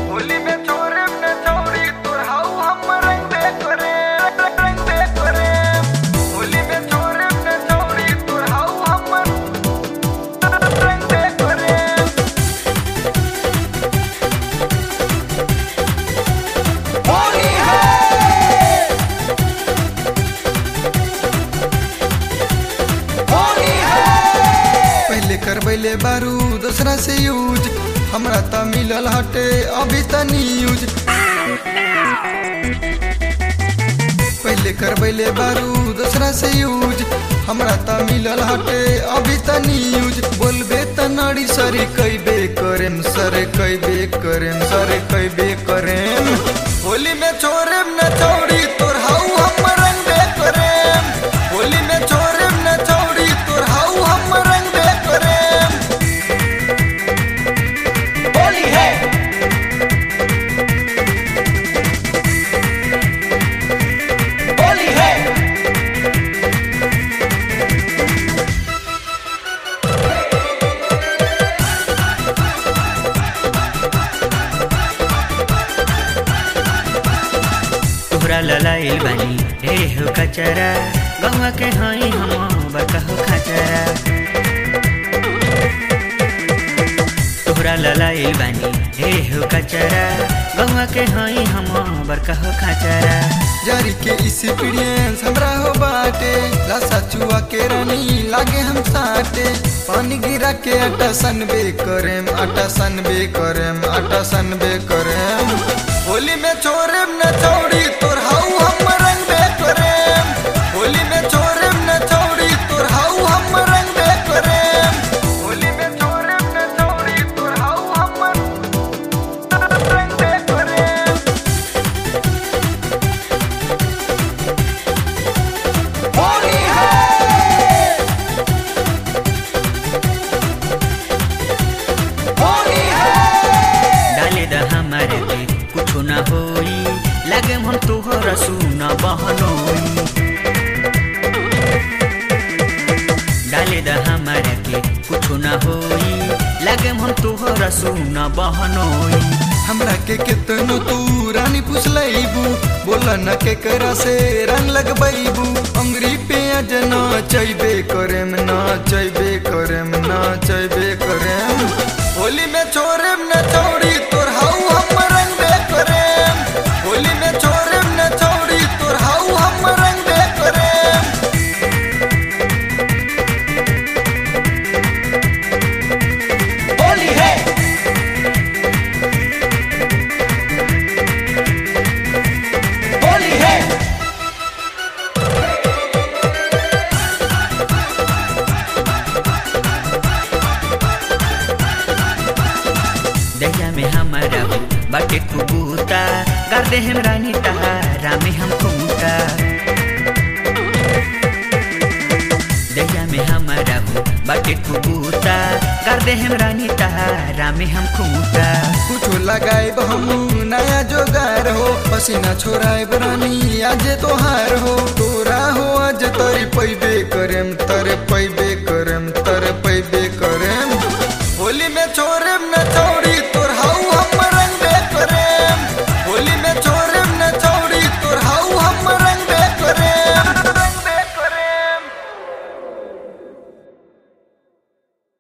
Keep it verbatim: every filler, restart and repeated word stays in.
होली में छोरे न छोड़ी तोर हाउ हम रंग दे करे रंग दे करे होली में छोरे न छोड़ी तोर हाउ हम रंग दे करे होली है होली है पहले करबैले बारू दूसरा से यूज हमरा त मिलल हटे अभी त न्यूज पहले करबैले बारू दूसरा से यूज हमरा त मिलल हटे अभी त न्यूज बोलबे त नड़ी सरी कैबे करेम सरे कैबे करेम सरे कैबे करेम होली में छोरे न छोड़ी तोर हाउ हम रंग दे करेम होली में छोरे न छोड़ी तोर हाउ हम रंग दे करेम होली है होली है तोहरा ललाइल बानी ढेरे हो कचरा गंगा के हई हम बका हो खचरा तोहरा ललाइल बानी ढेरे हो कचरा गंगा के हई हम बरका हो खचरा जारी के एक्सपीरियंस हमरा हो बाटे लासा चुआ के रानी लागे हम साटे पानी गिरा के आटा सनबे करेम आटा सनबे करेम आटा सनबे करेम होली में छोरे न छोड़ी तोर हाउ हम रंग दे करेम होली में छोरे न छोड़ी तोर हाउ हम रंग दे करेम होली में छोरे न छोड़ी तोर हाउ हम रंग दे करेम होली है होली है डाले द हमारे पे कुछ ना होई लगे हम तोहरा सुना बहनोई डाले द हमारे के कुछ ना होई लगे हम तोहरा सुना बहनोई हमरा के कितनो तू रानी पुछलैबू बोला न के करा से रंग लगबैबू अंगरी पे आज न चैबे करेम न चैबे करेम न चैबे करेम होली में छोरे न छोड़ी तोर हाउ हम रंग दे करेम होली में छोरे न छोड़ी तोर हाउ हम रंग दे करेम होली है होली है दया में हमारा हो बाटे कुबूता कर दे हम रानी तहारा में हम खूंटा दया में हमारा हो बाटे कुबूता कर दे हम रानी तहारा में हम खूंटा कुछ लगाएब हम नया जोगार हो पसीना छोड़ाएब रानी आज तोहार हो तोरा हो आज तरी पैबे करेम तरे पैबे करेम तरे पैबे